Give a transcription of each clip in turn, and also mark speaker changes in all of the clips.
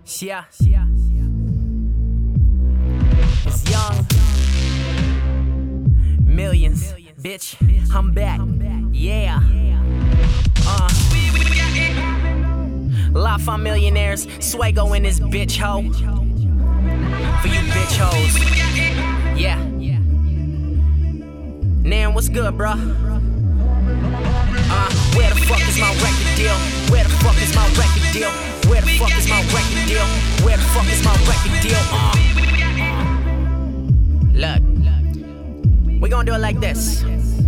Speaker 1: Yeah. It's young. Millions. Bitch, I'm back. Yeah. Life on millionaires. Swago in this bitch hoe. For you bitch hoes. Yeah. Nan, what's good, bruh? Where the fuck is my record deal? Where the fuck is my record deal? Where the fuck is my record deal? Where the fuck is my record deal? Look, we gon' do it like this.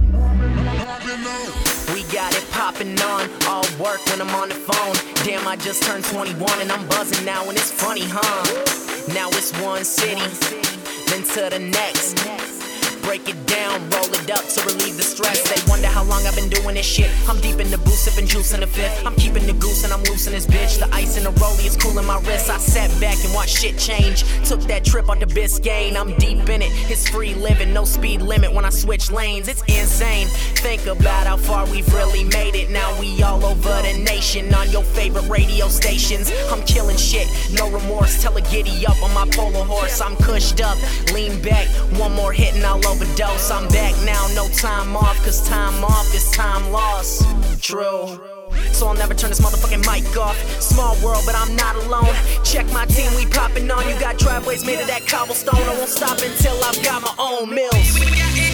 Speaker 1: We got it poppin' on, all work when I'm on the phone. Damn, I just turned 21 and I'm buzzing now and it's funny, huh? Now it's one city, then to the next. Break it down, roll it up to relieve the stress. They wonder how long I've been doing this shit. I'm deep in the booth, sipping juice in the fifth. I'm keeping the goose and I'm loosing this bitch. The ice in the rollie is cooling my wrist. I sat back and watched shit change. Took that trip out to Biscayne. I'm deep in it, it's free living. No speed limit when I switch lanes. It's insane. Think about how far we've really made it. Now we all over the nation on your favorite radio stations. I'm killing shit, no remorse. Tell her giddy up on my polo horse. I'm cushed up, lean back. One more hit and I'll overdose. I'm back now, no time off, cause time off is time lost. True. So I'll never turn this motherfucking mic off. Small world, but I'm not alone. Check my team, we poppin' on. You got driveways made of that cobblestone. I won't stop until I've got my own mills.